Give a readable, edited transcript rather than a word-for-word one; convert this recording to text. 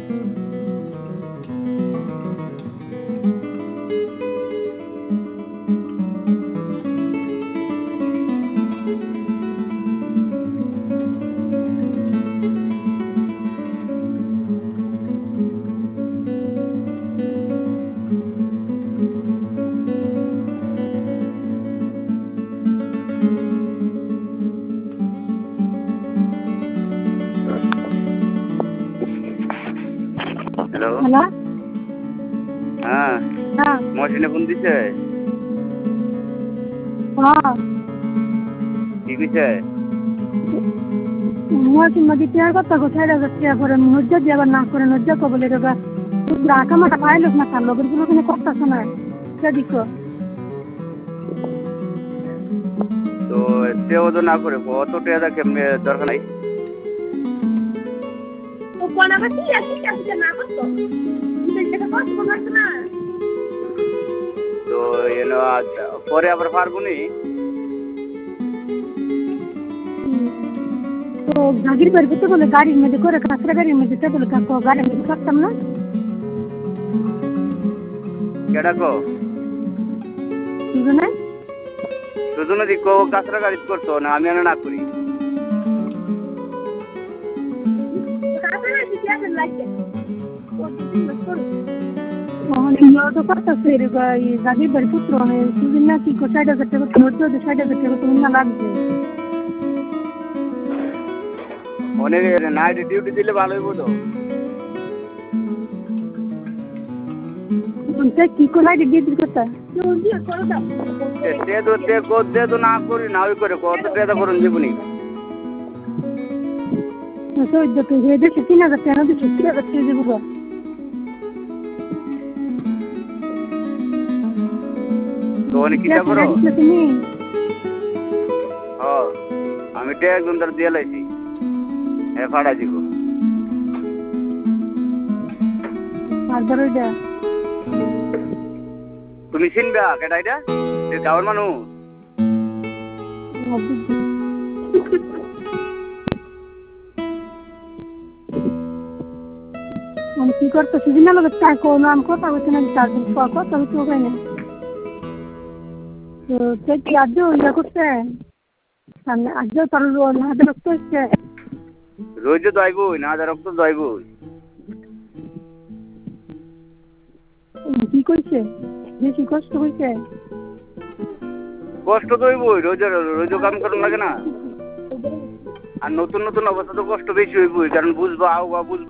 Hello. Hello. হ্যাঁ, হ্যাঁ। মহসিনে phone দিছে? হ্যাঁ। কি কইছে? মহসিন মাঝে টিয়ার কথা কোথায় টিয়া করে নজ্জা দিয়ে আবার না করে নজ্জা কবলে রেবা রাখা মাটা পাইলস না তার লগের গুলো কোনো কথা শোনায় সে দিক তো সেও তো না করে অত টাকা কেমনে দরকার নাই। ও কোন আবার কি আছে না করতো এটা কষ্ট করতে না। তো পরে আবার পারবো নি। তো গাড়ির বাড়ি করতে বলে গাড়ির মধ্যে করে কাঁচরা গাড়ির মধ্যে বলে গাড়ির মধ্যে করতাম না। কেডা কো? বুঝো না সুজনে দি কো কাছরা গাড়ি করতো না আমি না করি। গাড়ির বাড়ি পুত্র সুদিন না কি 60,000 টাকা 60,000 টাকা তুমি না লাগবে অনেক নাইট ডিউটি দিলে ভালো হইব তো। কি করে ডিউটি করতে সে তো না করি না ওই করে কত টাকা করুন জীবনী। 3,000 টাকা দিচ্ছি 3,000 টাকা দেবো তো অনেক কিটা করো তুমি। আমি টে একজন তার দিয়ে লাইছি ফাড়া দিব। তুমি চিনবা কেটা এটা গাঁৱৰ মানুষ। কি করতো সেদিন নাম কথা বলছে না 4 দিন পর কথা হচ্ছে ওখানে তো কি আজও ইয়া করছে সামনে আজও তার হাতে রক্ত হচ্ছে রোজ তো আইবই না রক্ত তো আইবই। কি করছে বেশি কষ্ট হয়েছে? কষ্ট তো হইবই রোজ রোজ কাম করুন লাগে না। আর নতুন নতুন অবস্থা তো কষ্ট বেশি হইবই কারণ বুঝবো আও বা বুঝবো